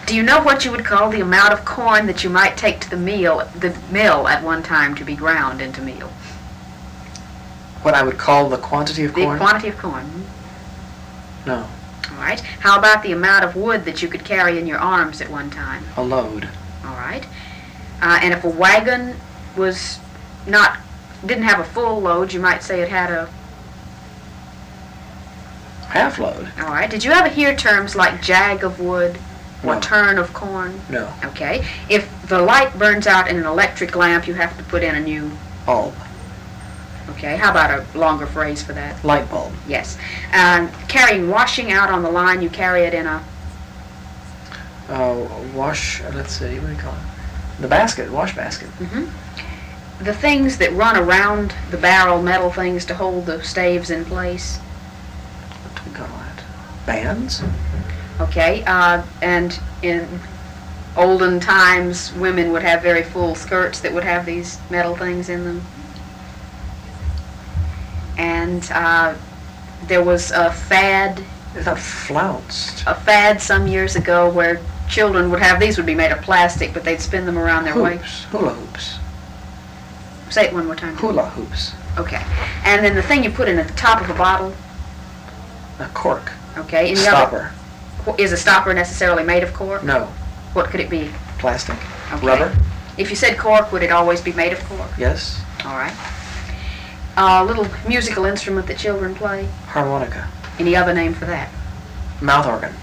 Do you know what you would call the amount of corn that you might take to the mill at one time to be ground into meal? What I would call the quantity of corn? The quantity of corn. No. All right. How about the amount of wood that you could carry in your arms at one time? A load. All right. And if a wagon didn't have a full load, you might say it had a half load. All right. Did you ever hear terms like jag of wood or No. turn of corn? No. Okay. If the light burns out in an electric lamp, you have to put in a new Bulb. Okay. How about a longer phrase for that? Light bulb. Yes. Carrying washing out on the line, you carry it in a Let's see, what do you call it? The basket, wash basket. the things that run around the barrel, metal things to hold the staves in place. What do we call that? Bands? Okay, and in olden times, women would have very full skirts that would have these metal things in them. And there was a fad. It's not flounced. A fad some years ago where children would have, these would be made of plastic, but they'd spin them around their waist. Hula hoops. Say it one more time. Hula hoops. Okay. And then the thing you put in at the top of a bottle. A cork. Okay. A stopper. Is a stopper necessarily made of cork? No. What could it be? Plastic. Okay. Rubber. If you said cork, would it always be made of cork? Yes. All right. A little musical instrument that children play. Harmonica. Any other name for that? Mouth organ.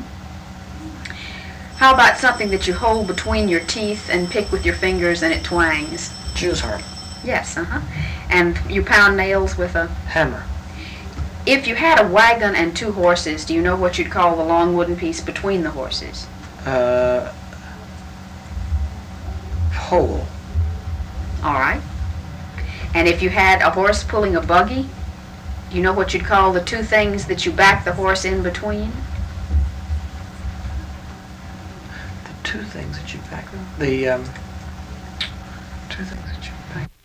How about something that you hold between your teeth and pick with your fingers and it twangs? Jew's harp. Yes, And you pound nails with a Hammer. If you had a wagon and two horses, do you know what you'd call the long wooden piece between the horses? Pole. All right. And if you had a horse pulling a buggy, do you know what you'd call the two things that you back the horse in between? The two things that you back. The two things that you back.